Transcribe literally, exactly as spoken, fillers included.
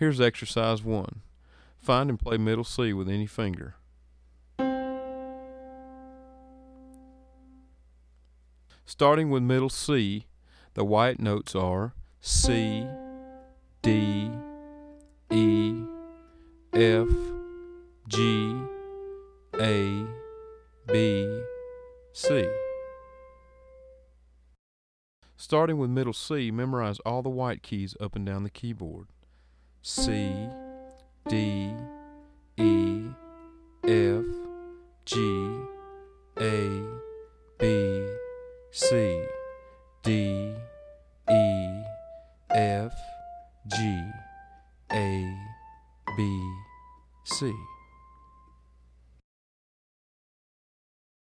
Here's exercise one. Find and play middle C with any finger. Starting with middle C, the white notes are C, D, E, F, G, A, B, C. Starting with middle C, memorize all the white keys up and down the keyboard. C, D, E, F, G, A, B, C, D, E, F, G, A, B, C.